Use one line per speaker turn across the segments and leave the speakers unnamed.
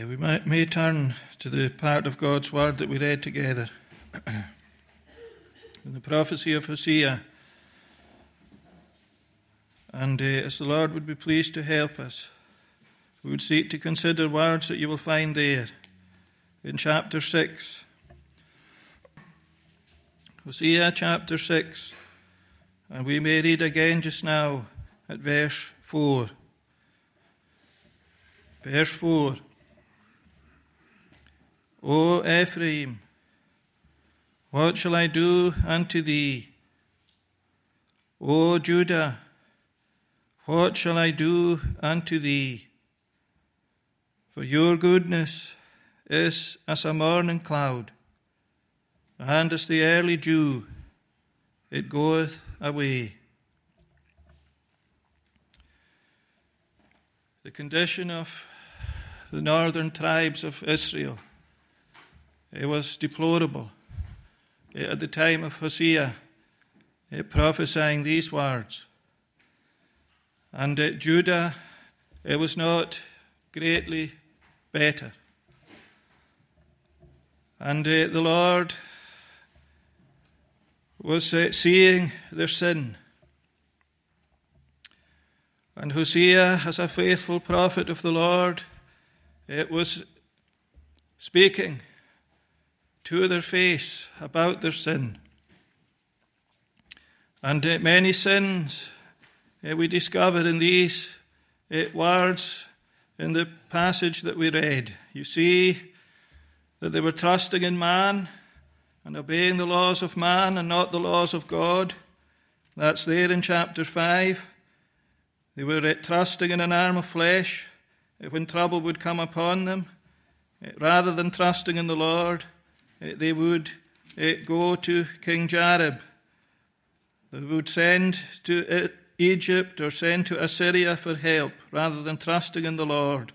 We may turn to the part of God's Word that we read together. In the prophecy of Hosea. And as the Lord would be pleased to help us, we would seek to consider words that you will find there in chapter 6. Hosea chapter 6. And we may read again just now at verse 4. Verse 4. O Ephraim, what shall I do unto thee? O Judah, what shall I do unto thee? For your goodness is as a morning cloud, and as the early dew, it goeth away. The condition of the northern tribes of Israel, it was deplorable. At the time of Hosea, prophesying these words. And at Judah, it was not greatly better. And the Lord was seeing their sin. And Hosea, as a faithful prophet of the Lord, it was speaking to their face about their sin. And many sins we discover in these words in the passage that we read. You see that they were trusting in man and obeying the laws of man and not the laws of God. That's there in chapter 5. They were trusting in an arm of flesh when trouble would come upon them. Rather than trusting in the Lord, they would go to King Jareb. They would send to Egypt or send to Assyria for help rather than trusting in the Lord.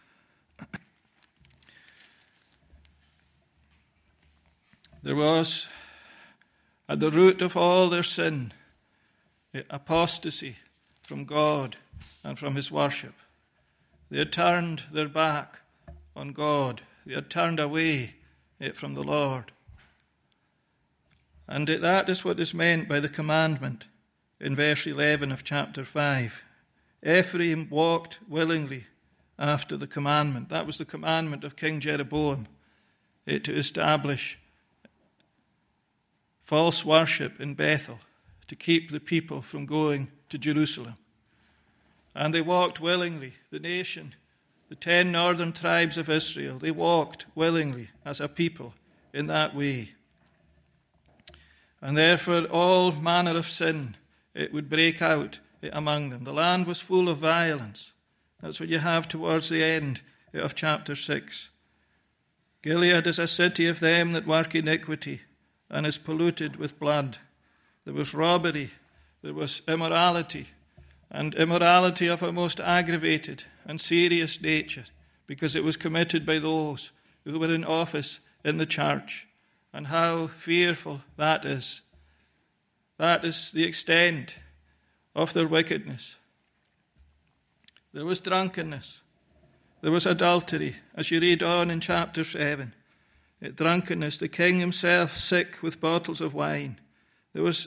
There was at the root of all their sin apostasy from God and from his worship. They had turned their back on God. They had turned away from the Lord. And that is what is meant by the commandment in verse 11 of chapter 5. Ephraim walked willingly after the commandment. That was the commandment of King Jeroboam, to establish false worship in Bethel, to keep the people from going to Jerusalem. And they walked willingly, the nation, the 10 northern tribes of Israel, they walked willingly as a people in that way. And therefore all manner of sin, it would break out among them. The land was full of violence. That's what you have towards the end of chapter 6. Gilead is a city of them that work iniquity and is polluted with blood. There was robbery, there was immorality, and immorality of a most aggravated and serious nature, because it was committed by those who were in office in the church. And how fearful that is. That is the extent of their wickedness. There was drunkenness. There was adultery, as you read on in chapter 7. Drunkenness, the king himself sick with bottles of wine. There was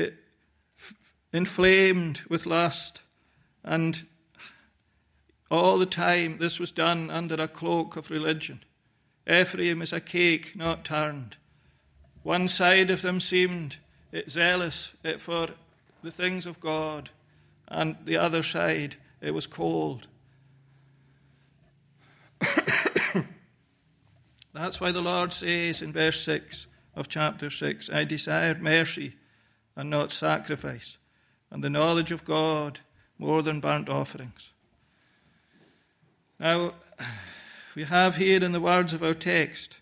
inflamed with lust, and all the time this was done under a cloak of religion. Ephraim is a cake not turned. One side of them seemed zealous for the things of God, and the other side, it was cold. That's why the Lord says in verse 6 of chapter 6, I desired mercy and not sacrifice, and the knowledge of God more than burnt offerings. Now, we have here in the words of our text,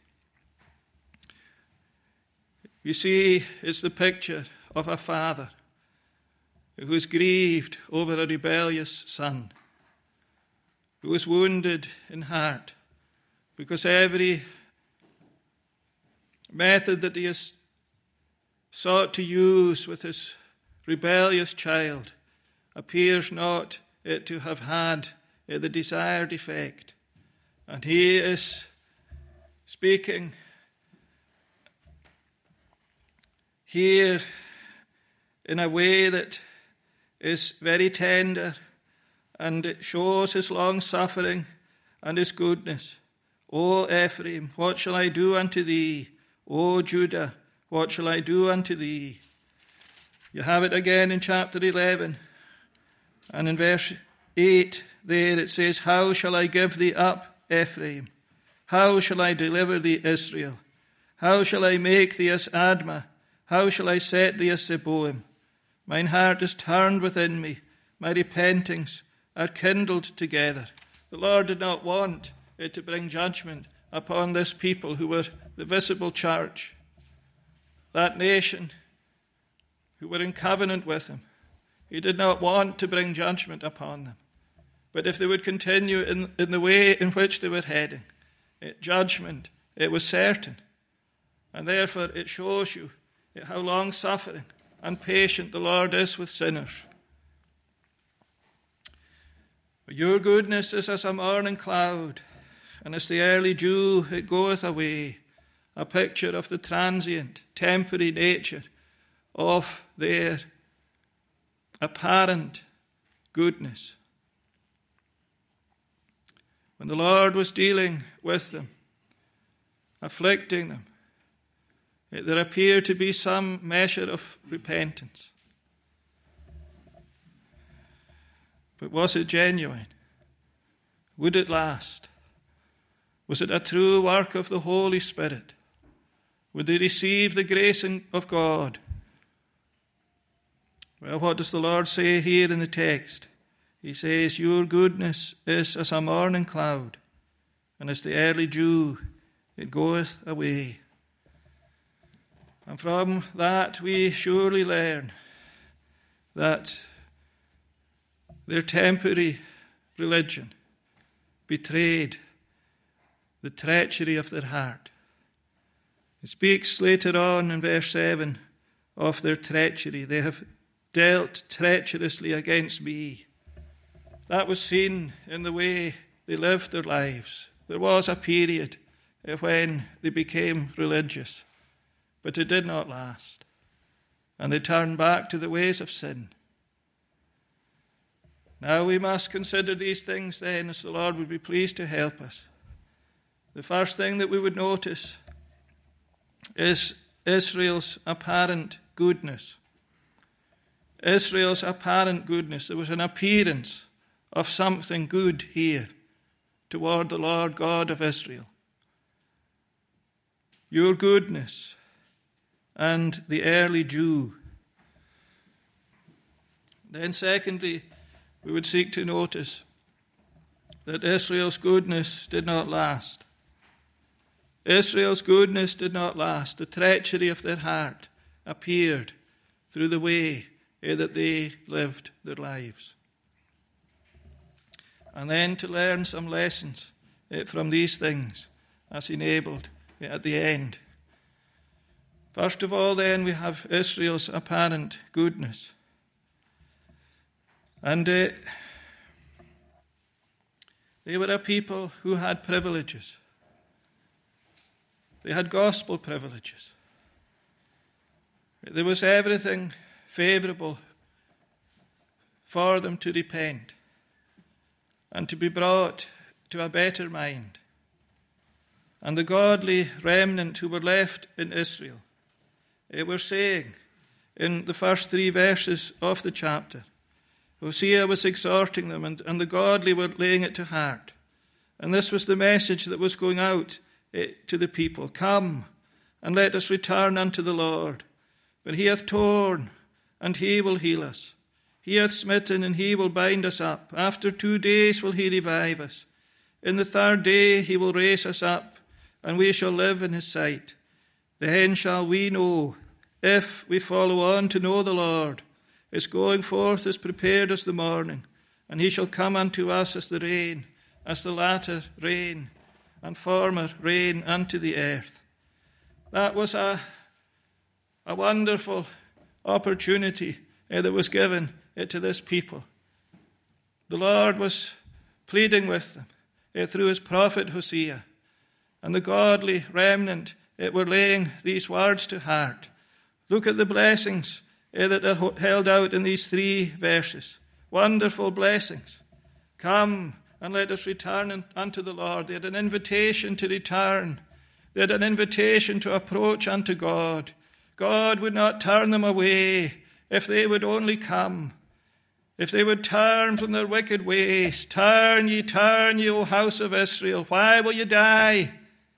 you see, it's the picture of a father who is grieved over a rebellious son, who is wounded in heart, because every method that he has sought to use with his rebellious child appears not to have had the desired effect. And he is speaking here in a way that is very tender, and it shows his long suffering and his goodness. O Ephraim, what shall I do unto thee? O Judah, what shall I do unto thee? You have it again in chapter 11, and in verse 8 there it says, How shall I give thee up, Ephraim? How shall I deliver thee, Israel? How shall I make thee as Admah? How shall I set thee as Zeboim? Mine heart is turned within me. My repentings are kindled together. The Lord did not want it to bring judgment upon this people who were the visible church, that nation who were in covenant with him. He did not want to bring judgment upon them. But if they would continue in the way in which they were heading, judgment, it was certain. And therefore it shows you how long-suffering and patient the Lord is with sinners. Your goodness is as a morning cloud, and as the early dew it goeth away, a picture of the transient, temporary nature of their apparent goodness. When the Lord was dealing with them, afflicting them, there appeared to be some measure of repentance. But was it genuine? Would it last? Was it a true work of the Holy Spirit? Would they receive the grace of God? Well, what does the Lord say here in the text? He says, Your goodness is as a morning cloud, and as the early dew, it goeth away. And from that we surely learn that their temporary religion betrayed the treachery of their heart. It speaks later on in verse 7 of their treachery. They have dealt treacherously against me. That was seen in the way they lived their lives. There was a period when they became religious, but it did not last. And they turned back to the ways of sin. Now we must consider these things then, as the Lord would be pleased to help us. The first thing that we would notice is Israel's apparent goodness. Israel's apparent goodness. There was an appearance of something good here toward the Lord God of Israel. Your goodness and the early dew. Then secondly, we would seek to notice that Israel's goodness did not last. Israel's goodness did not last. The treachery of their heart appeared through the way that they lived their lives. And then to learn some lessons from these things as enabled at the end. First of all, then, we have Israel's apparent goodness. And they were a people who had privileges. They had gospel privileges. There was everything favorable for them to repent and to be brought to a better mind. And the godly remnant who were left in Israel, they were saying in the first 3 verses of the chapter, Hosea was exhorting them, and the godly were laying it to heart. And this was the message that was going out to the people. Come, and let us return unto the Lord. For he hath torn, and he will heal us. He hath smitten, and he will bind us up. After 2 days will he revive us. In the 3rd day he will raise us up, and we shall live in his sight. Then shall we know, if we follow on to know the Lord. His going forth is prepared as the morning, and he shall come unto us as the rain, as the latter rain, and former rain unto the earth. That was a wonderful opportunity that was given to this people. The Lord was pleading with them through his prophet Hosea. And the godly remnant were laying these words to heart. Look at the blessings that are held out in these 3 verses. Wonderful blessings. Come and let us return unto the Lord. They had an invitation to return. They had an invitation to approach unto God. God would not turn them away if they would only come. If they would turn from their wicked ways. Turn ye, O house of Israel. Why will you die?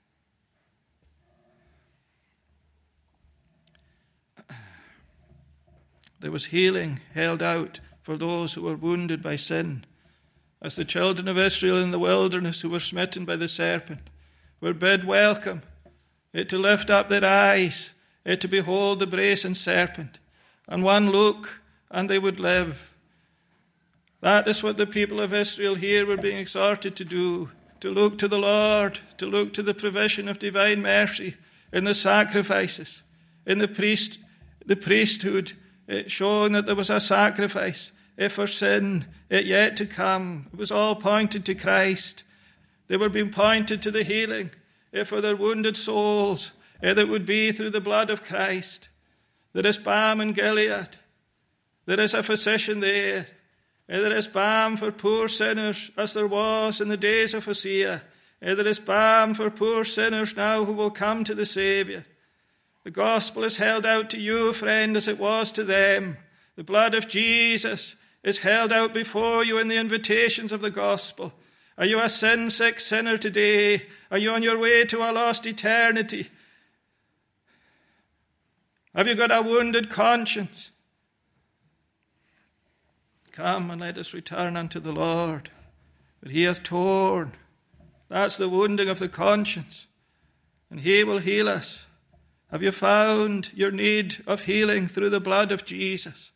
There was healing held out for those who were wounded by sin. As the children of Israel in the wilderness who were smitten by the serpent were bid welcome, to lift up their eyes, to behold the brazen serpent, and one look, and they would live. That is what the people of Israel here were being exhorted to do, to look to the Lord, to look to the provision of divine mercy in the sacrifices, in the priesthood, showing that there was a sacrifice for sin yet to come. It was all pointed to Christ. They were being pointed to the healing for their wounded souls that would be through the blood of Christ. There is balm in Gilead. There is a physician there. There is balm for poor sinners as there was in the days of Hosea. There is balm for poor sinners now who will come to the Saviour. The gospel is held out to you, friend, as it was to them. The blood of Jesus is held out before you in the invitations of the gospel. Are you a sin-sick sinner today? Are you on your way to a lost eternity? Have you got a wounded conscience? Come and let us return unto the Lord. But he hath torn. That's the wounding of the conscience. And he will heal us. Have you found your need of healing through the blood of Jesus?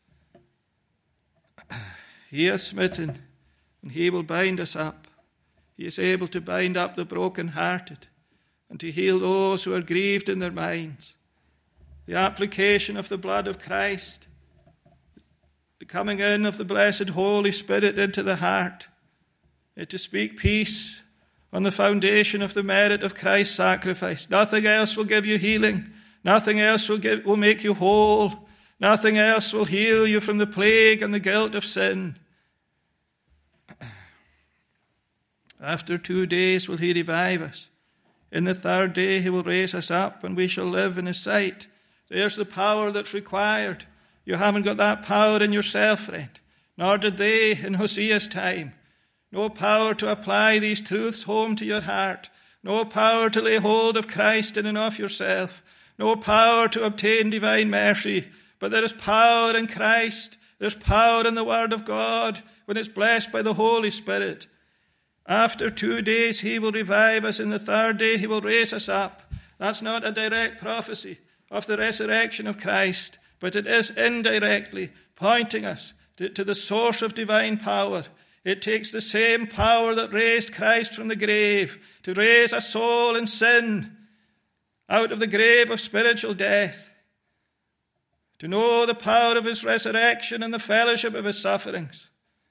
He hath smitten, and he will bind us up. He is able to bind up the brokenhearted and to heal those who are grieved in their minds. The application of the blood of Christ, the coming in of the blessed Holy Spirit into the heart, to speak peace on the foundation of the merit of Christ's sacrifice. Nothing else will give you healing. Nothing else will make you whole. Nothing else will heal you from the plague and the guilt of sin. After 2 days will he revive us. In the 3rd day he will raise us up, and we shall live in his sight. There's the power that's required. You haven't got that power in yourself, friend. Nor did they in Hosea's time. No power to apply these truths home to your heart. No power to lay hold of Christ in and of yourself. No power to obtain divine mercy. But there is power in Christ. There's power in the Word of God when it's blessed by the Holy Spirit. After 2 days he will revive us. In the 3rd day he will raise us up. That's not a direct prophecy of the resurrection of Christ, but it is indirectly pointing us to the source of divine power. It takes the same power that raised Christ from the grave to raise a soul in sin out of the grave of spiritual death, to know the power of his resurrection and the fellowship of his sufferings.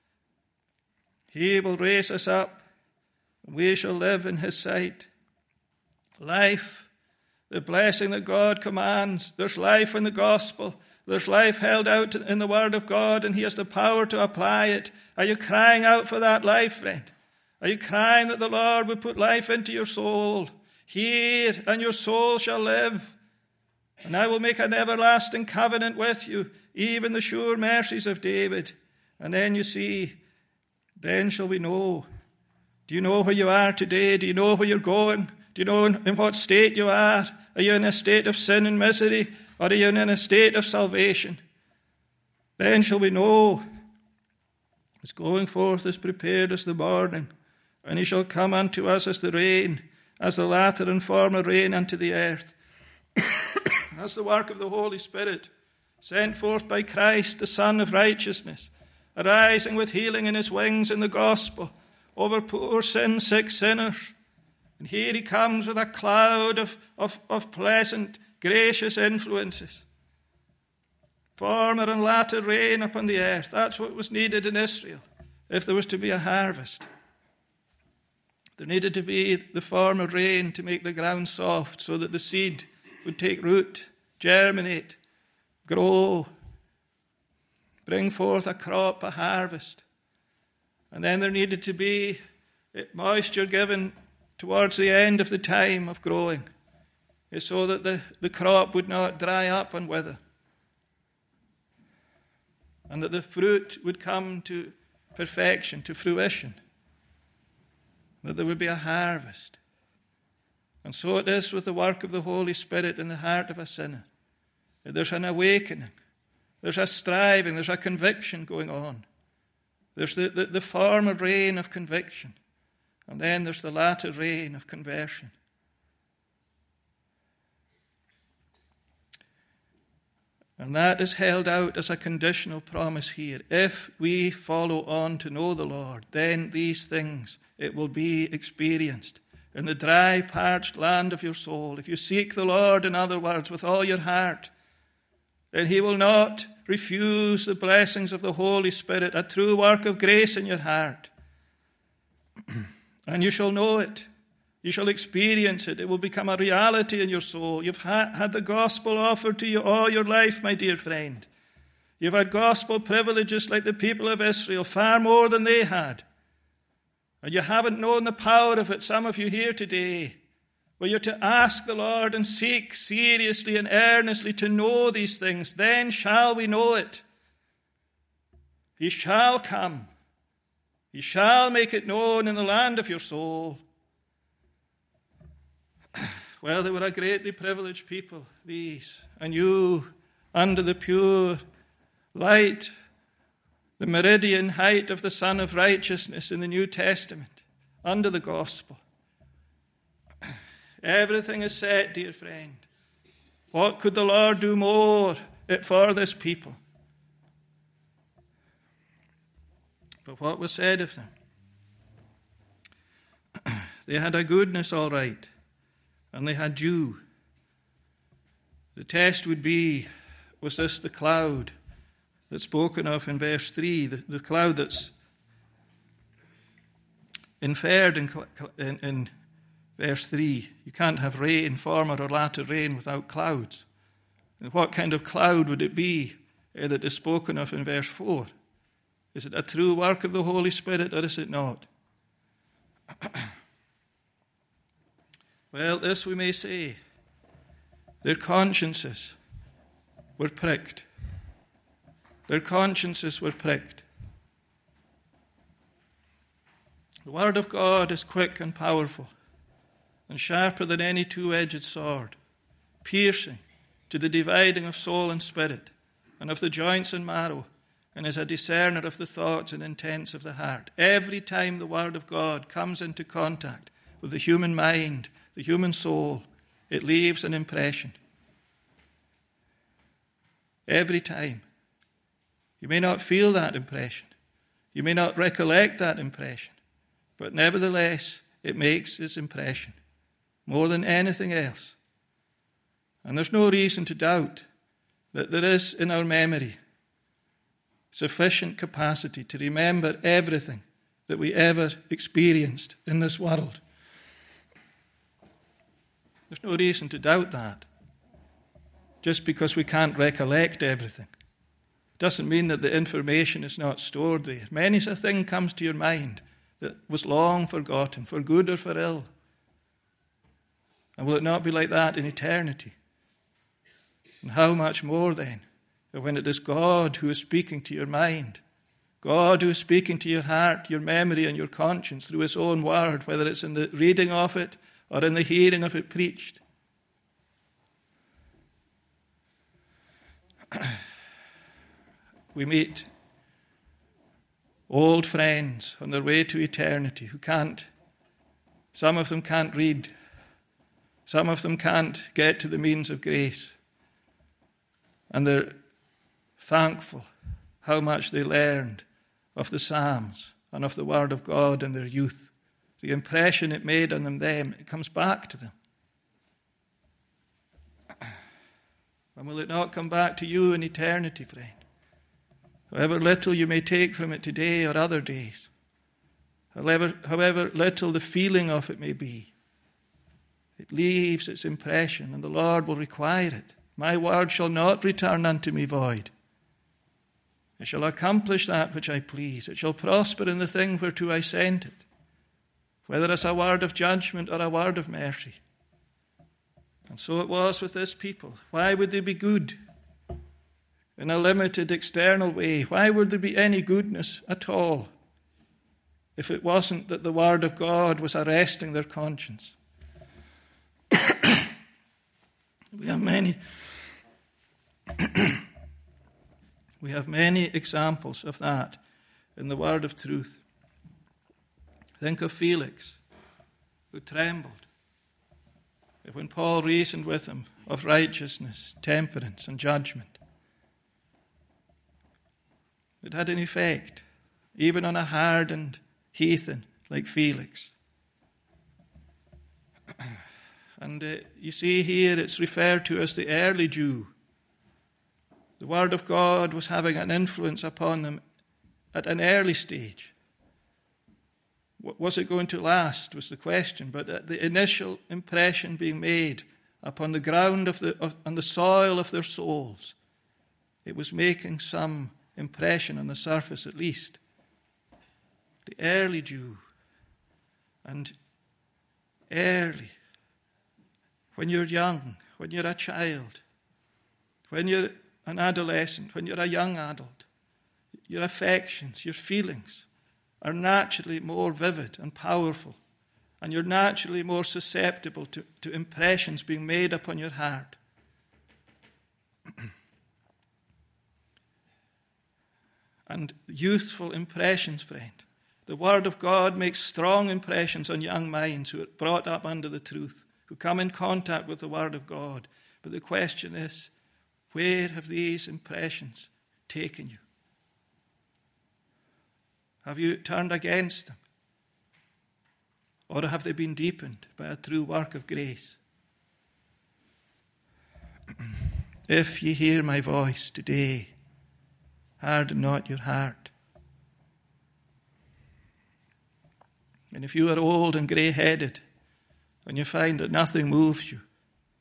He will raise us up, and we shall live in his sight. Life, the blessing that God commands. There's life in the gospel. There's life held out in the Word of God, and he has the power to apply it. Are you crying out for that life, friend? Are you crying that the Lord would put life into your soul? Hear, and your soul shall live. And I will make an everlasting covenant with you, even the sure mercies of David. And then you see, then shall we know. Do you know where you are today? Do you know where you're going? Do you know in what state you are? Are you in a state of sin and misery? Or are you in a state of salvation? Then shall we know. His going forth is prepared as the morning, and he shall come unto us as the rain, as the latter and former rain unto the earth. That's the work of the Holy Spirit, sent forth by Christ, the Son of righteousness, arising with healing in his wings in the gospel over poor sin-sick sinners. And here he comes with a cloud of pleasant, gracious influences. Former and latter rain upon the earth. That's what was needed in Israel if there was to be a harvest. There needed to be the form of rain to make the ground soft so that the seed would take root, germinate, grow, bring forth a crop, a harvest. And then there needed to be moisture given towards the end of the time of growing, so that the crop would not dry up and wither, and that the fruit would come to perfection, to fruition, that there would be a harvest. And so it is with the work of the Holy Spirit in the heart of a sinner. There's an awakening, there's a striving, there's a conviction going on. There's the former rain of conviction, and then there's the latter rain of conversion. And that is held out as a conditional promise here. If we follow on to know the Lord, then these things, it will be experienced in the dry, parched land of your soul. If you seek the Lord, in other words, with all your heart, then he will not refuse the blessings of the Holy Spirit, a true work of grace in your heart. And you shall know it. You shall experience it. It will become a reality in your soul. You've had the gospel offered to you all your life, my dear friend. You've had gospel privileges like the people of Israel, far more than they had. And you haven't known the power of it, some of you here today. Well, you're to ask the Lord and seek seriously and earnestly to know these things. Then shall we know it. He shall come. He shall make it known in the land of your soul. Well, they were a greatly privileged people, these. And you, under the pure light, the meridian height of the Son of Righteousness in the New Testament, under the gospel. Everything is set, dear friend. What could the Lord do more for this people? But what was said of them? They had a goodness, all right, and they had dew. The test would be, was this the cloud that's spoken of in verse 3, the cloud that's inferred in verse 3. You can't have rain, former or latter rain, without clouds. And what kind of cloud would it be that is spoken of in verse 4? Is it a true work of the Holy Spirit, or is it not? Well, this we may say. Their consciences were pricked. Their consciences were pricked. The Word of God is quick and powerful, and sharper than any two-edged sword, piercing to the dividing of soul and spirit, and of the joints and marrow, and is a discerner of the thoughts and intents of the heart. Every time the Word of God comes into contact with the human mind, the human soul, it leaves an impression. Every time. You may not feel that impression. You may not recollect that impression. But nevertheless, it makes its impression more than anything else. And there's no reason to doubt that there is in our memory sufficient capacity to remember everything that we ever experienced in this world. There's no reason to doubt that. Just because we can't recollect everything doesn't mean that the information is not stored there. Many a thing comes to your mind that was long forgotten, for good or for ill. And will it not be like that in eternity? And how much more then, when it is God who is speaking to your mind, God who is speaking to your heart, your memory, and your conscience through his own word, whether it's in the reading of it or in the hearing of it preached. We meet old friends on their way to eternity who some of them can't read, some of them can't get to the means of grace, and they're thankful how much they learned of the Psalms and of the Word of God in their youth. The impression it made on them, it comes back to them. And will it not come back to you in eternity, friend? However little you may take from it today or other days, however little the feeling of it may be. It leaves its impression, and the Lord will require it. My word shall not return unto me void. It shall accomplish that which I please. It shall prosper in the thing whereto I sent it, whether as a word of judgment or a word of mercy. And so it was with this people. Why would they be good in a limited external way? Why would there be any goodness at all if it wasn't that the word of God was arresting their conscience? We have many examples of that in the word of truth. Think of Felix, who trembled when Paul reasoned with him of righteousness, temperance, and judgment. It had an effect, even on a hardened heathen like Felix. And you see here it's referred to as the early Jew. The word of God was having an influence upon them at an early stage. Was it going to last was the question, but the initial impression being made upon the ground on the soil of their souls, it was making some impression on the surface at least. The early Jew, and early, when you're young, when you're a child, when you're an adolescent, when you're a young adult, your affections, your feelings are naturally more vivid and powerful, and you're naturally more susceptible to impressions being made upon your heart. And youthful impressions, friend. The Word of God makes strong impressions on young minds who are brought up under the truth, who come in contact with the Word of God. But the question is, where have these impressions taken you? Have you turned against them? Or have they been deepened by a true work of grace? If ye hear my voice today, harden not your heart. And if you are old and grey-headed, and you find that nothing moves you,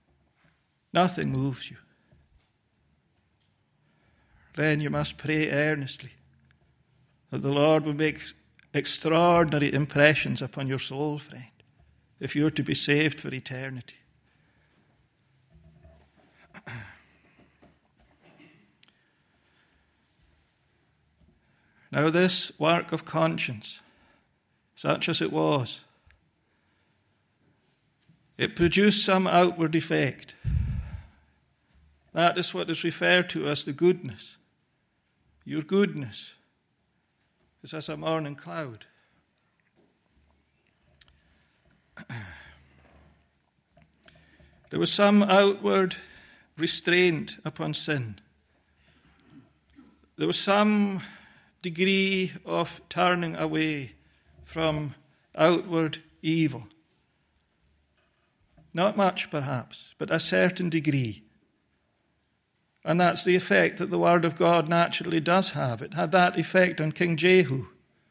then you must pray earnestly that the Lord will make extraordinary impressions upon your soul, friend, if you're to be saved for eternity. Now this work of conscience, such as it was, it produced some outward effect. That is what is referred to as the goodness. Your goodness is as a morning cloud. There was some outward restraint upon sin. There was some degree of turning away from outward evil. Not much, perhaps, but a certain degree. And that's the effect that the Word of God naturally does have. It had that effect on King Jehu,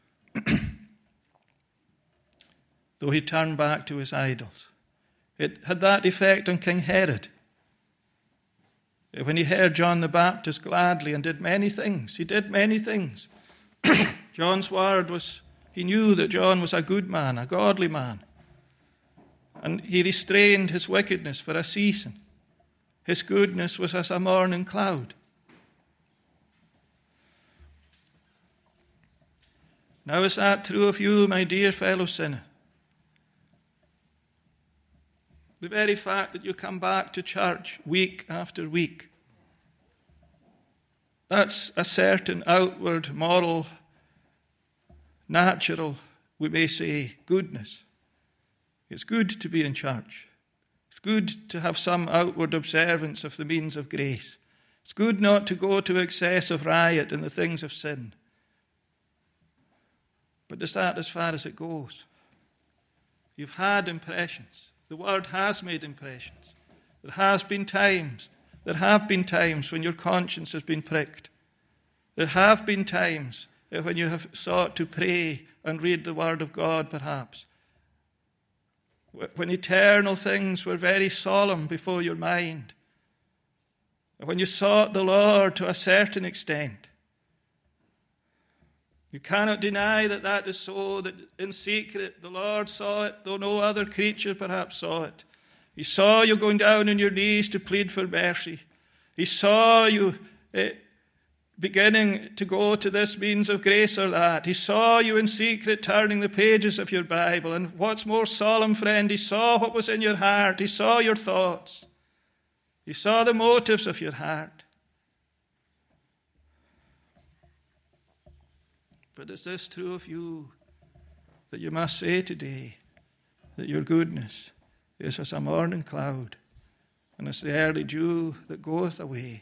though he turned back to his idols. It had that effect on King Herod, when he heard John the Baptist gladly and did many things. He did many things. John's word was, he knew that John was a good man, a godly man. And he restrained his wickedness for a season. His goodness was as a morning cloud. Now is that true of you, my dear fellow sinner? The very fact that you come back to church week after week, that's a certain outward, moral, natural, we may say, goodness. It's good to be in church. It's good to have some outward observance of the means of grace. It's good not to go to excess of riot in the things of sin. But is that as far as it goes? You've had impressions. The Word has made impressions. There have been times when your conscience has been pricked. There have been times when you have sought to pray and read the Word of God, perhaps. When eternal things were very solemn before your mind. When you sought the Lord to a certain extent. You cannot deny that that is so, that in secret the Lord saw it, though no other creature perhaps saw it. He saw you going down on your knees to plead for mercy. He saw you beginning to go to this means of grace or that. He saw you in secret turning the pages of your Bible. And what's more solemn, friend, he saw what was in your heart. He saw your thoughts. He saw the motives of your heart. But is this true of you, that you must say today that your goodness is as a morning cloud and as the early dew that goeth away?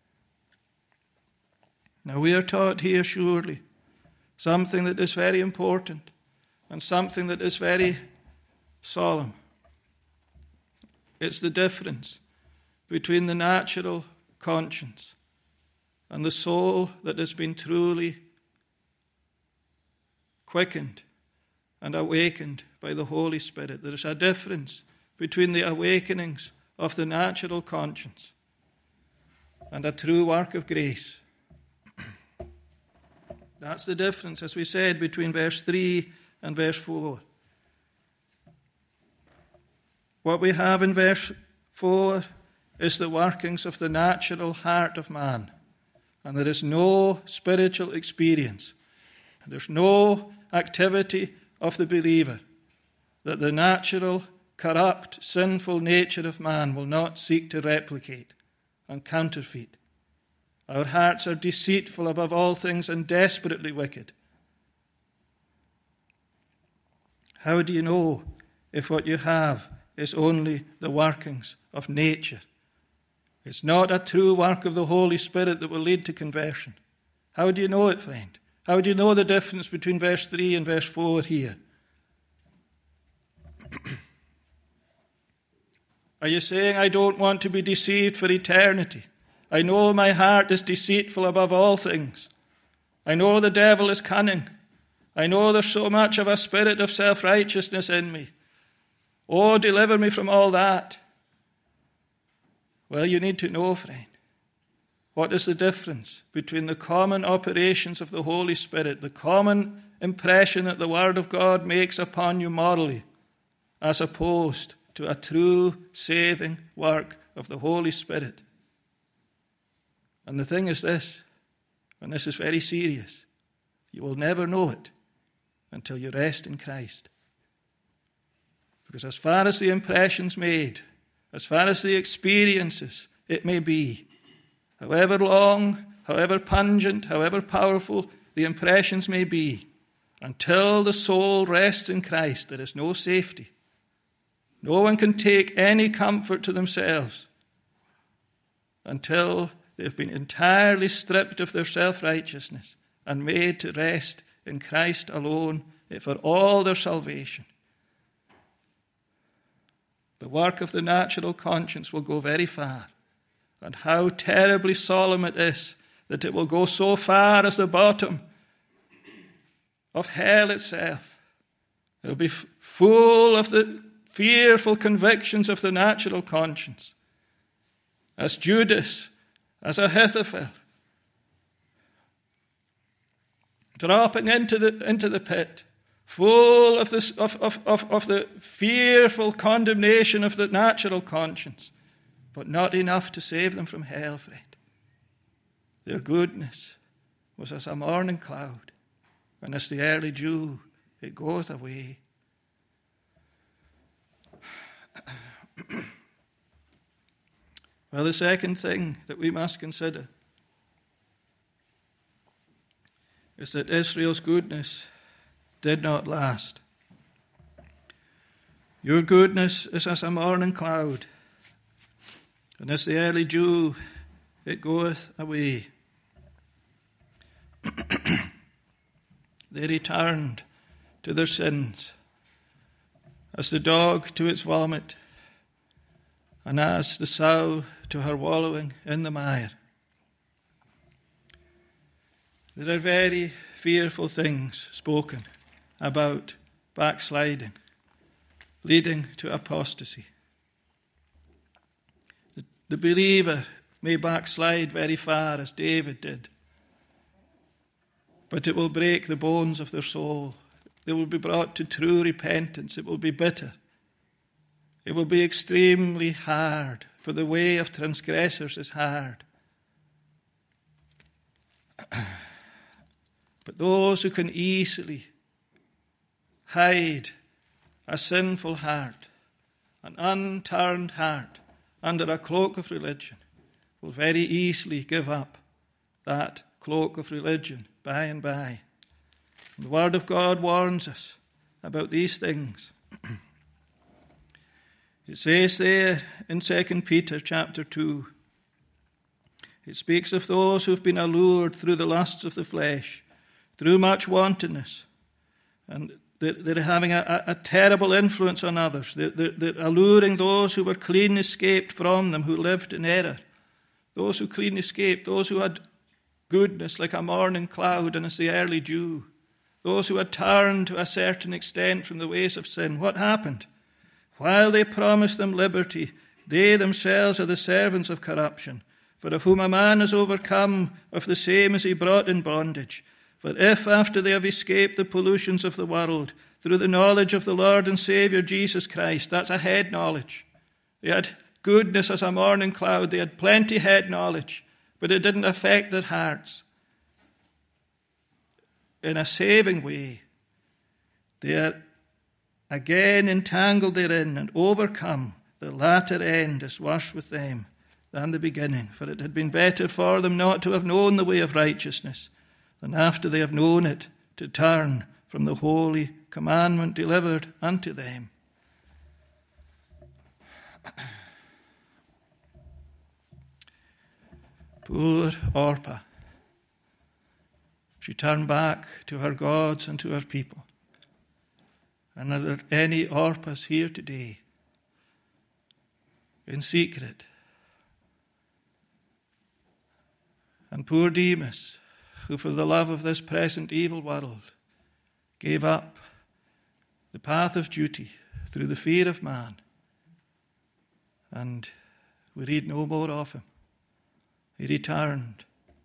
Now we are taught here surely something that is very important and something that is very solemn. It's the difference between the natural conscience and the soul that has been truly quickened and awakened by the Holy Spirit. There is a difference between the awakenings of the natural conscience and a true work of grace. That's the difference, as we said, between verse 3 and verse 4. What we have in verse 4 is the workings of the natural heart of man. And there is no spiritual experience. There's no activity of the believer that the natural, corrupt, sinful nature of man will not seek to replicate and counterfeit. Our hearts are deceitful above all things and desperately wicked. How do you know if what you have is only the workings of nature? It's not a true work of the Holy Spirit that will lead to conversion. How do you know it, friend? How do you know the difference between verse 3 and verse 4 here? Are you saying, I don't want to be deceived for eternity? I know my heart is deceitful above all things. I know the devil is cunning. I know there's so much of a spirit of self-righteousness in me. Oh, deliver me from all that. Well, you need to know, friend, what is the difference between the common operations of the Holy Spirit, the common impression that the Word of God makes upon you morally, as opposed to a true saving work of the Holy Spirit. And the thing is this, and this is very serious, you will never know it until you rest in Christ. Because as far as the impressions made, as far as the experiences it may be, however long, however pungent, however powerful the impressions may be, until the soul rests in Christ, there is no safety. No one can take any comfort to themselves until they've been entirely stripped of their self-righteousness and made to rest in Christ alone for all their salvation. The work of the natural conscience will go very far. And how terribly solemn it is that it will go so far as the bottom of hell itself. It will be full of the fearful convictions of the natural conscience. As Judas, as Ahithophel, dropping into the pit, full of the fearful condemnation of the natural conscience, but not enough to save them from hell, friend. Their goodness was as a morning cloud, and as the early dew, it goeth away. Well, the second thing that we must consider is that Israel's goodness did not last. Your goodness is as a morning cloud, and as the early dew, it goeth away. They returned to their sins, as the dog to its vomit, and as the sow to her wallowing in the mire. There are very fearful things spoken about backsliding, leading to apostasy. The believer may backslide very far, as David did, but it will break the bones of their soul. They will be brought to true repentance. It will be bitter. It will be extremely hard, for the way of transgressors is hard. But those who can easily hide a sinful heart, an unturned heart, under a cloak of religion, will very easily give up that cloak of religion by and by. And the Word of God warns us about these things. It says there in 2 Peter chapter 2, it speaks of those who have been allured through the lusts of the flesh, through much wantonness, and they're having a terrible influence on others. They're alluring those who were clean escaped from them, who lived in error. Those who clean escaped, those who had goodness like a morning cloud and as the early dew. Those who had turned to a certain extent from the ways of sin. What happened? While they promised them liberty, they themselves are the servants of corruption. For of whom a man is overcome, of the same is he brought in bondage. For if, after they have escaped the pollutions of the world, through the knowledge of the Lord and Saviour Jesus Christ, that's a head knowledge. They had goodness as a morning cloud. They had plenty head knowledge, but it didn't affect their hearts in a saving way. They are again entangled therein and overcome. The latter end is worse with them than the beginning. For it had been better for them not to have known the way of righteousness, than after they have known it, to turn from the holy commandment delivered unto them. Poor Orpah. She turned back to her gods and to her people. And are there any Orpahs here today, in secret? And poor Demas, who for the love of this present evil world gave up the path of duty through the fear of man, and we read no more of him. He returned.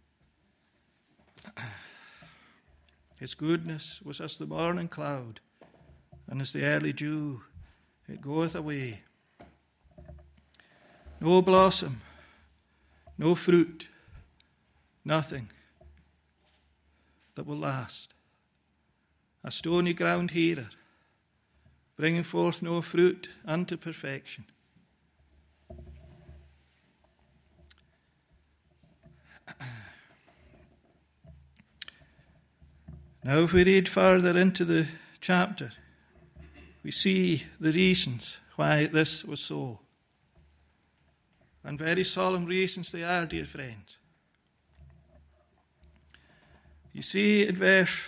His goodness was as the morning cloud, and as the early dew, it goeth away. No blossom, no fruit, nothing that will last. A stony ground hearer, bringing forth no fruit unto perfection. Now, if we read further into the chapter, we see the reasons why this was so. And very solemn reasons they are, dear friends. You see in verse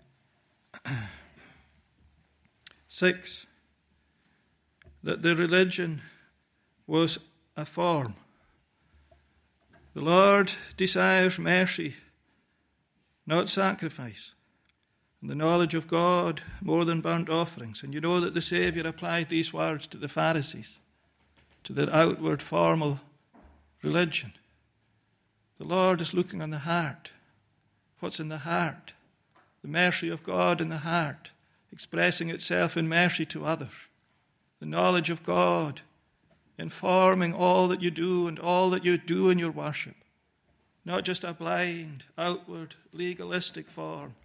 6 that the religion was a form. The Lord desires mercy, not sacrifice, and the knowledge of God more than burnt offerings. And you know that the Saviour applied these words to the Pharisees, to their outward formal religion. The Lord is looking on the heart. What's in the heart? The mercy of God in the heart, expressing itself in mercy to others. The knowledge of God informing all that you do and all that you do in your worship. Not just a blind, outward, legalistic form.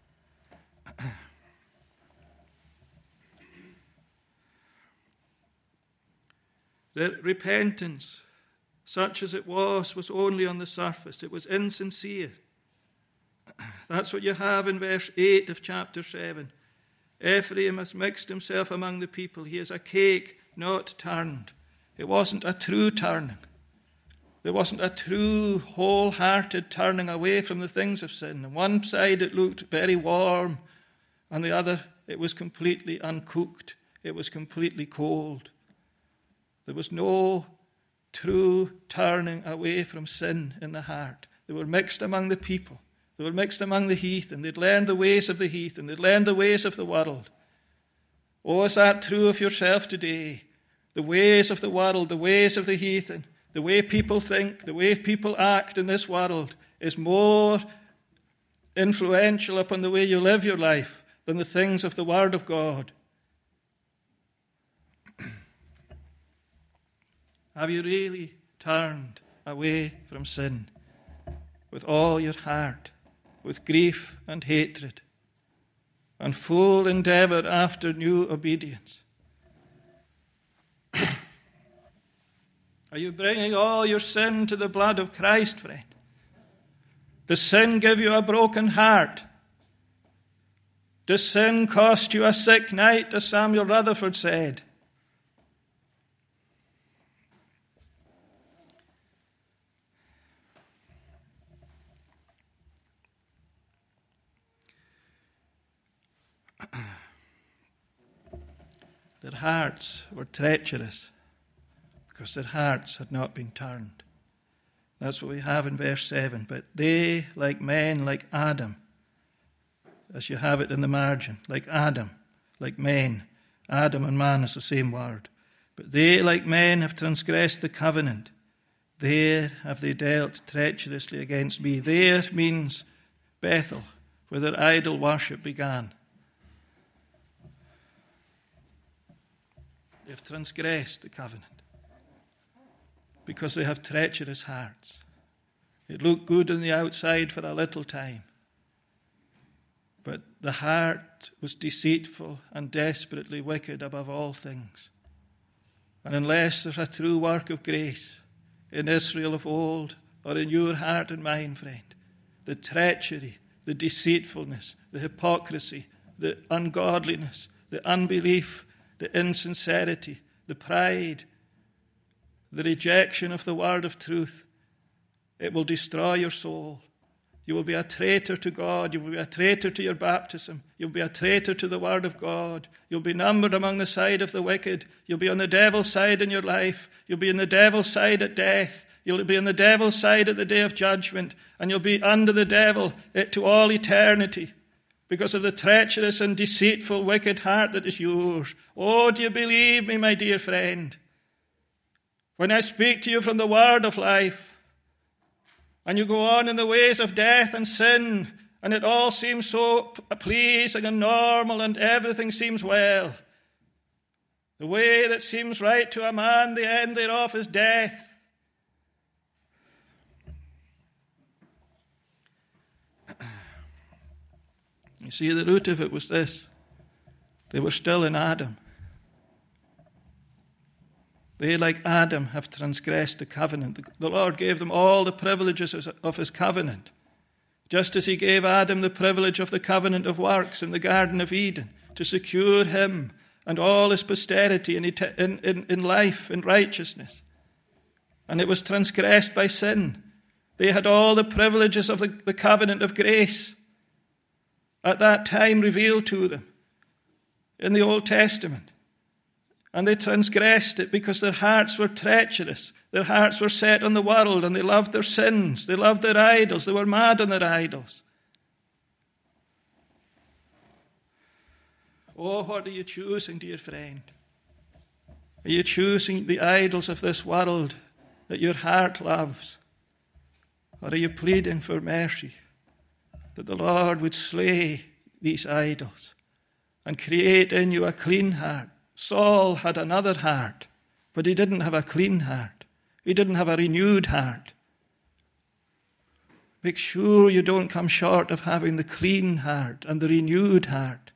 The repentance, such as it was only on the surface. It was insincere. That's what you have in verse 8 of chapter 7. Ephraim has mixed himself among the people. He is a cake not turned. It wasn't a true turning. There wasn't a true, wholehearted turning away from the things of sin. On one side it looked very warm. On the other, it was completely uncooked. It was completely cold. There was no true turning away from sin in the heart. They were mixed among the people. They were mixed among the heathen. They'd learned the ways of the heathen. They'd learned the ways of the world. Oh, is that true of yourself today? The ways of the world, the ways of the heathen, the way people think, the way people act in this world is more influential upon the way you live your life than the things of the Word of God. Have you really turned away from sin with all your heart, with grief and hatred, and full endeavor after new obedience? Are you bringing all your sin to the blood of Christ, friend? Does sin give you a broken heart? Does sin cost you a sick night, as Samuel Rutherford said? Their hearts were treacherous because their hearts had not been turned. That's what we have in verse 7. But they, like men, like Adam, as you have it in the margin, like Adam, like men. Adam and man is the same word. But they, like men, have transgressed the covenant. There have they dealt treacherously against me. There means Bethel, where their idol worship began. They've transgressed the covenant because they have treacherous hearts. It looked good on the outside for a little time, but the heart was deceitful and desperately wicked above all things. And unless there's a true work of grace in Israel of old or in your heart and mine, friend, the treachery, the deceitfulness, the hypocrisy, the ungodliness, the unbelief, the insincerity, the pride, the rejection of the word of truth, it will destroy your soul. You will be a traitor to God. You will be a traitor to your baptism. You'll be a traitor to the word of God. You'll be numbered among the side of the wicked. You'll be on the devil's side in your life. You'll be on the devil's side at death. You'll be on the devil's side at the day of judgment. And you'll be under the devil to all eternity, because of the treacherous and deceitful, wicked heart that is yours. Oh, do you believe me, my dear friend? When I speak to you from the word of life, and you go on in the ways of death and sin, and it all seems so pleasing and normal, and everything seems well. The way that seems right to a man, the end thereof is death. You see, the root of it was this. They were still in Adam. They, like Adam, have transgressed the covenant. The Lord gave them all the privileges of his covenant, just as he gave Adam the privilege of the covenant of works in the Garden of Eden to secure him and all his posterity in life, in righteousness. And it was transgressed by sin. They had all the privileges of the covenant of grace at that time revealed to them in the Old Testament. And they transgressed it because their hearts were treacherous. Their hearts were set on the world, and they loved their sins. They loved their idols. They were mad on their idols. Oh, what are you choosing, dear friend? Are you choosing the idols of this world that your heart loves? Or are you pleading for mercy, that the Lord would slay these idols and create in you a clean heart? Saul had another heart, but he didn't have a clean heart. He didn't have a renewed heart. Make sure you don't come short of having the clean heart and the renewed heart.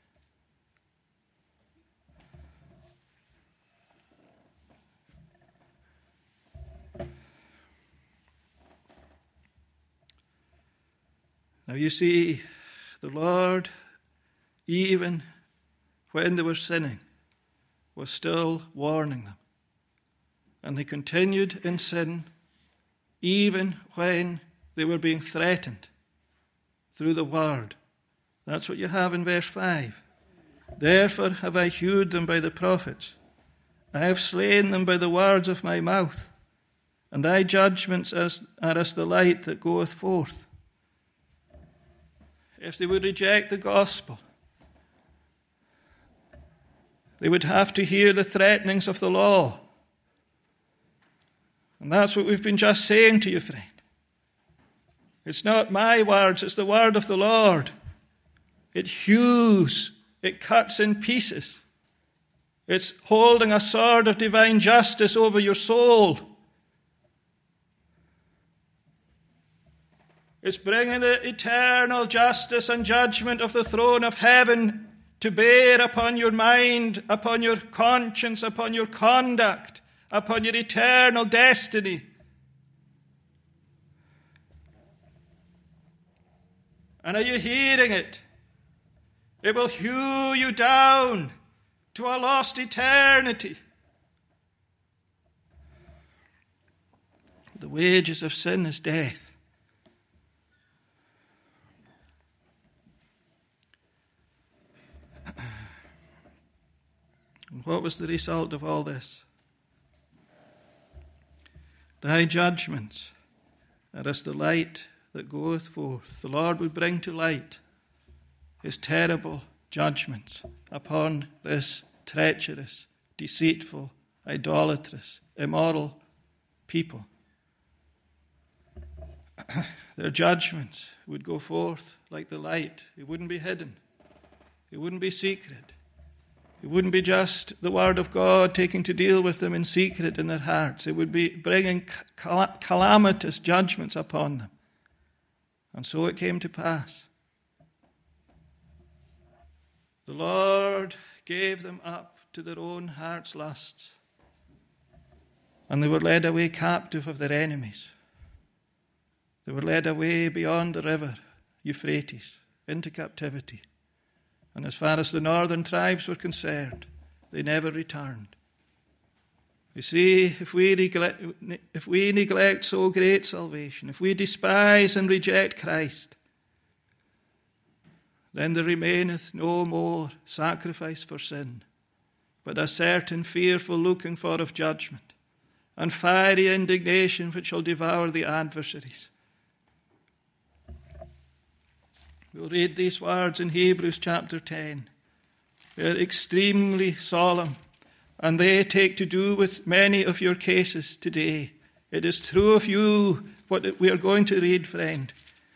Now you see, the Lord, even when they were sinning, was still warning them. And they continued in sin even when they were being threatened through the word. That's what you have in verse 5. Therefore have I hewed them by the prophets. I have slain them by the words of my mouth. And thy judgments are as the light that goeth forth. if they would reject the gospel, they would have to hear the threatenings of the law. And that's what we've been just saying to you, friend. It's not my words, it's the word of the Lord. It hews, it cuts in pieces. It's holding a sword of divine justice over your soul. It's bringing the eternal justice and judgment of the throne of heaven to bear upon your mind, upon your conscience, upon your conduct, upon your eternal destiny. And are you hearing it? It will hew you down to a lost eternity. The wages of sin is death. And what was the result of all this? Thy judgments are as the light that goeth forth. The Lord would bring to light his terrible judgments upon this treacherous, deceitful, idolatrous, immoral people. Their judgments would go forth like the light. It wouldn't be hidden. It wouldn't be secret. It wouldn't be just the word of God taking to deal with them in secret in their hearts. It would be bringing calamitous judgments upon them. And so it came to pass. The Lord gave them up to their own heart's lusts, and they were led away captive of their enemies. They were led away beyond the river Euphrates into captivity. And as far as the northern tribes were concerned, they never returned. You see, if we neglect so great salvation, if we despise and reject Christ, then there remaineth no more sacrifice for sin, but a certain fearful looking for of judgment, and fiery indignation which shall devour the adversaries. We'll read these words in Hebrews chapter 10. They're extremely solemn, and they take to do with many of your cases today. It is true of you what we are going to read, friend.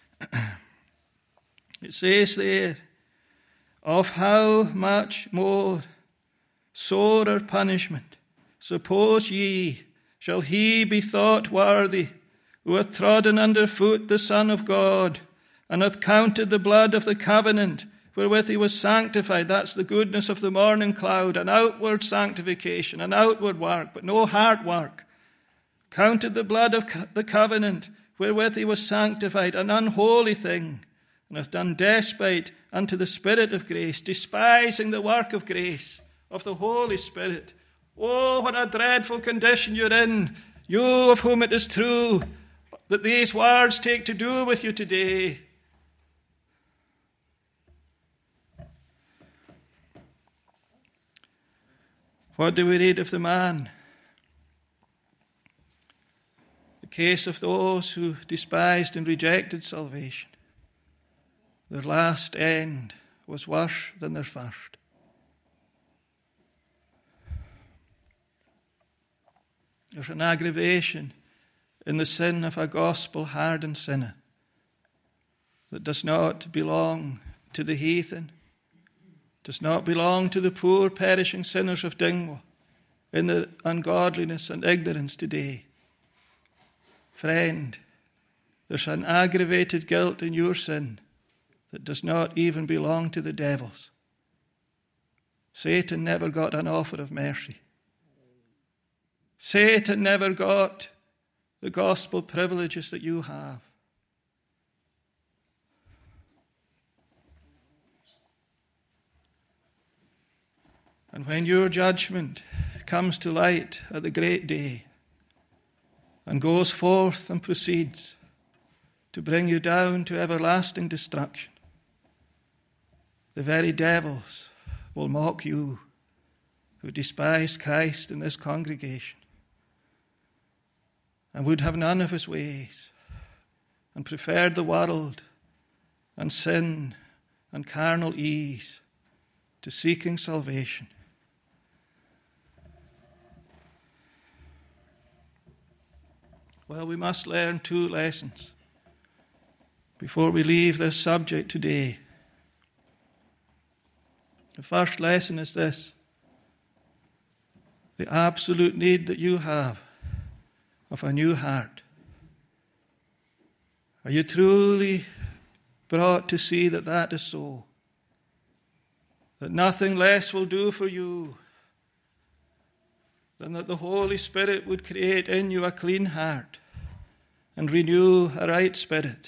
It says there, of how much more sorer punishment, suppose ye, shall he be thought worthy, who hath trodden under foot the Son of God, and hath counted the blood of the covenant wherewith he was sanctified. That's the goodness of the morning cloud, an outward sanctification, an outward work, but no heart work. Counted the blood of the covenant wherewith he was sanctified, an unholy thing, and hath done despite unto the Spirit of grace, despising the work of grace of the Holy Spirit. Oh, what a dreadful condition you're in, you of whom it is true that these words take to do with you today. What do we read of the man? The case of those who despised and rejected salvation. Their last end was worse than their first. There's an aggravation in the sin of a gospel-hardened sinner that does not belong to the heathen, does not belong to the poor perishing sinners of Dingwall in their ungodliness and ignorance today. Friend, there's an aggravated guilt in your sin that does not even belong to the devils. Satan never got an offer of mercy. Satan never got the gospel privileges that you have. And when your judgment comes to light at the great day and goes forth and proceeds to bring you down to everlasting destruction, the very devils will mock you who despised Christ in this congregation and would have none of his ways and preferred the world and sin and carnal ease to seeking salvation. Well, we must learn 2 lessons before we leave this subject today. The first lesson is this: the absolute need that you have of a new heart. Are you truly brought to see that that is so? That nothing less will do for you than that the Holy Spirit would create in you a clean heart and renew a right spirit.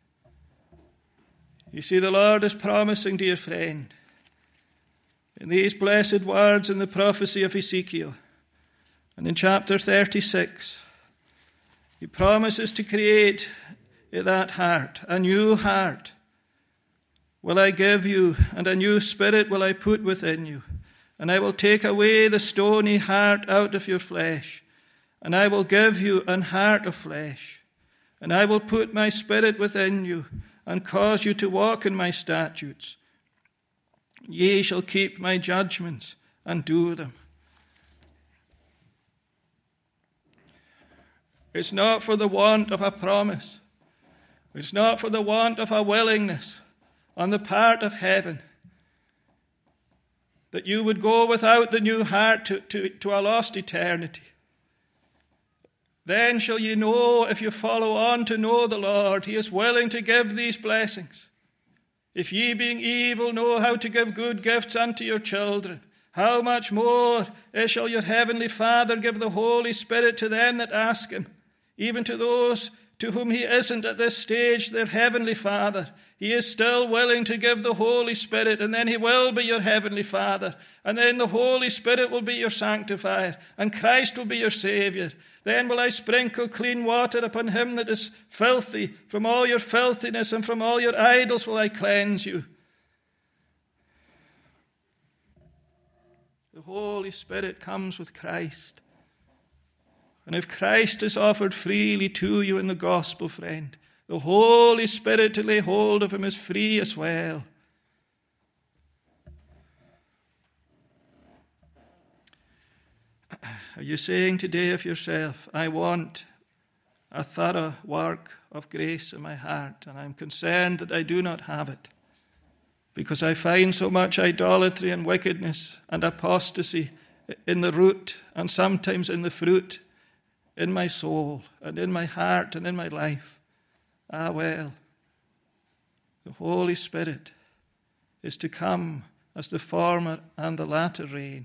You see, the Lord is promising, dear friend, in these blessed words in the prophecy of Ezekiel and in chapter 36, He promises to create that heart, a new heart will I give you, and a new spirit will I put within you. And I will take away the stony heart out of your flesh, and I will give you an heart of flesh. And I will put my spirit within you, and cause you to walk in my statutes. Ye shall keep my judgments and do them. It's not for the want of a promise. It's not for the want of a willingness on the part of heaven that you would go without the new heart to a lost eternity. Then shall you know, if you follow on to know the Lord, He is willing to give these blessings. If ye being evil know how to give good gifts unto your children, how much more shall your heavenly Father give the Holy Spirit to them that ask Him, even to those to whom He isn't at this stage their heavenly Father. He is still willing to give the Holy Spirit, and then He will be your heavenly Father. And then the Holy Spirit will be your sanctifier, and Christ will be your Saviour. Then will I sprinkle clean water upon him that is filthy. From all your filthiness and from all your idols will I cleanse you. The Holy Spirit comes with Christ. And if Christ is offered freely to you in the gospel, friend, the Holy Spirit to lay hold of Him is free as well. Are you saying today of yourself, I want a thorough work of grace in my heart, and I'm concerned that I do not have it, because I find so much idolatry and wickedness and apostasy in the root and sometimes in the fruit in my soul and in my heart and in my life? Ah, well, the Holy Spirit is to come as the former and the latter rain.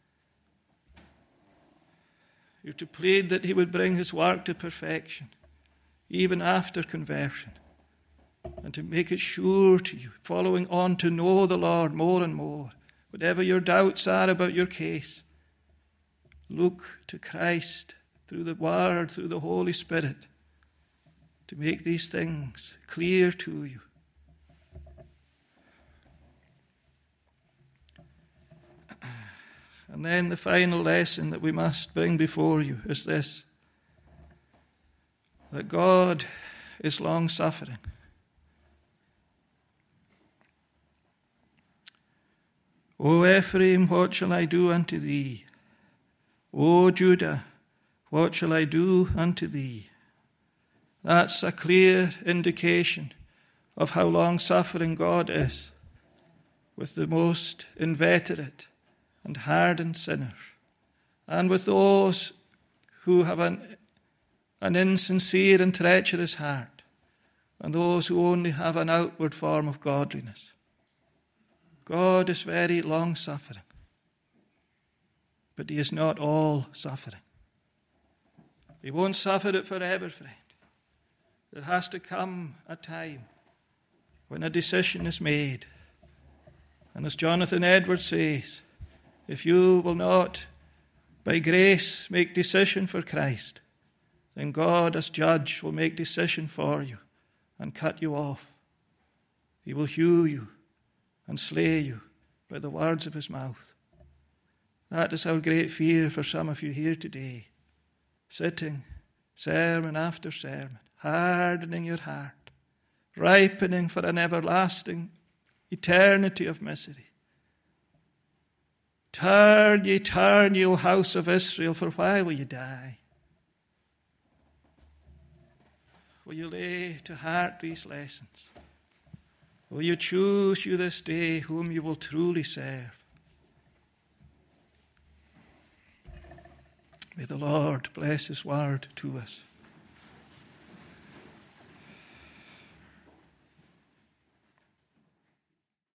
You're to plead that He would bring His work to perfection, even after conversion, and to make it sure to you, following on to know the Lord more and more. Whatever your doubts are about your case, look to Christ through the Word, through the Holy Spirit, to make these things clear to you. And then the final lesson that we must bring before you is this: that God is long-suffering. O Ephraim, what shall I do unto thee? O Judah, what shall I do unto thee? That's a clear indication of how long-suffering God is with the most inveterate and hardened sinners, and with those who have an insincere and treacherous heart, and those who only have an outward form of godliness. God is very long-suffering, but He is not all-suffering. He won't suffer it forever, friend. There has to come a time when a decision is made. And as Jonathan Edwards says, if you will not, by grace, make decision for Christ, then God as judge will make decision for you and cut you off. He will hew you and slay you by the words of His mouth. That is our great fear for some of you here today, sitting sermon after sermon, hardening your heart, ripening for an everlasting eternity of misery. Turn ye, O house of Israel, for why will you die? Will you lay to heart these lessons? Will you choose you this day whom you will truly serve? May the Lord bless his word to us.